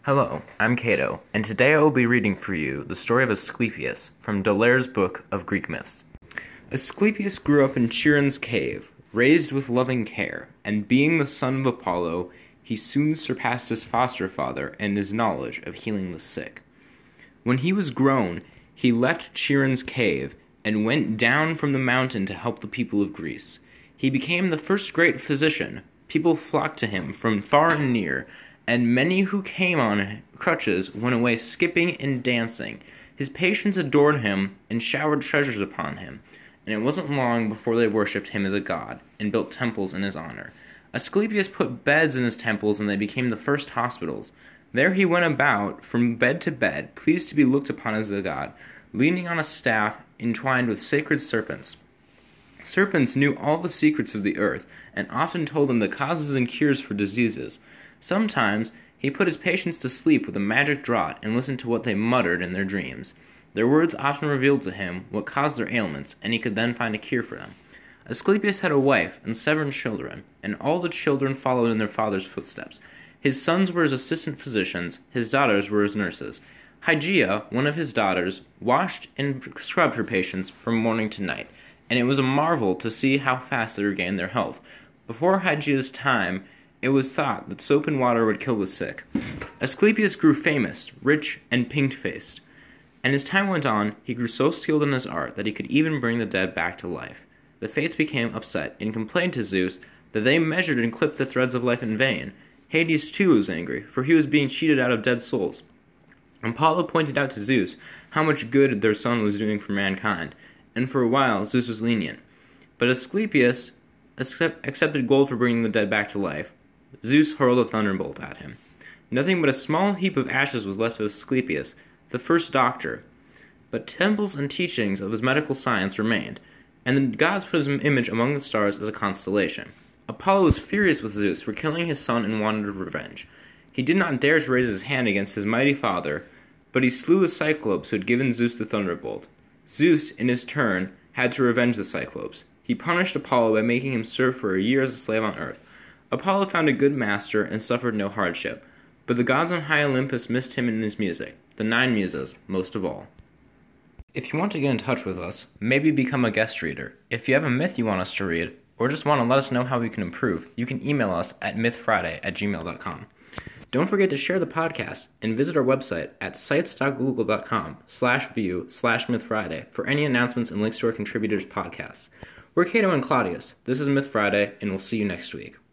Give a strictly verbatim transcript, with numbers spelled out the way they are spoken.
Hello, I'm Cato, and today I will be reading for you the story of Asclepius from D'Aulaire's book of Greek myths. Asclepius grew up in Chiron's cave, raised with loving care, and being the son of Apollo, he soon surpassed his foster father in his knowledge of healing the sick. When he was grown, he left Chiron's cave and went down from the mountain to help the people of Greece. He became the first great physician. People flocked to him from far and near, and many who came on crutches went away skipping and dancing. His patients adored him and showered treasures upon him, and it wasn't long before they worshipped him as a god and built temples in his honor. Asclepius put beds in his temples, and they became the first hospitals. There he went about from bed to bed, pleased to be looked upon as a god, leaning on a staff entwined with sacred serpents. Serpents knew all the secrets of the earth, and often told them the causes and cures for diseases. Sometimes he put his patients to sleep with a magic draught and listened to what they muttered in their dreams. Their words often revealed to him what caused their ailments, and he could then find a cure for them. Asclepius had a wife and seven children, and all the children followed in their father's footsteps. His sons were his assistant physicians, his daughters were his nurses. Hygeia, one of his daughters, washed and scrubbed her patients from morning to night, and it was a marvel to see how fast they regained their health. Before Hygeia's time, it was thought that soap and water would kill the sick. Asclepius grew famous, rich, and pink-faced, and as time went on, he grew so skilled in his art that he could even bring the dead back to life. The Fates became upset and complained to Zeus that they measured and clipped the threads of life in vain. Hades too was angry, for he was being cheated out of dead souls. Apollo pointed out to Zeus how much good their son was doing for mankind, and for a while Zeus was lenient. But Asclepius accept, accepted gold for bringing the dead back to life. Zeus hurled a thunderbolt at him. Nothing but a small heap of ashes was left of Asclepius, the first doctor. But temples and teachings of his medical science remained, and the gods put his image among the stars as a constellation. Apollo was furious with Zeus for killing his son and wanted revenge. He did not dare to raise his hand against his mighty father, but he slew the Cyclops who had given Zeus the thunderbolt. Zeus, in his turn, had to revenge the Cyclops. He punished Apollo by making him serve for a year as a slave on Earth. Apollo found a good master and suffered no hardship, but the gods on high Olympus missed him in his music, the nine muses most of all. If you want to get in touch with us, maybe become a guest reader. If you have a myth you want us to read, or just want to let us know how we can improve, you can email us at mythfriday at gmail dot com. Don't forget to share the podcast and visit our website at sites.google.com slash view slash mythfriday for any announcements and links to our contributors' podcasts. We're Cato and Claudius. This is Myth Friday, and we'll see you next week.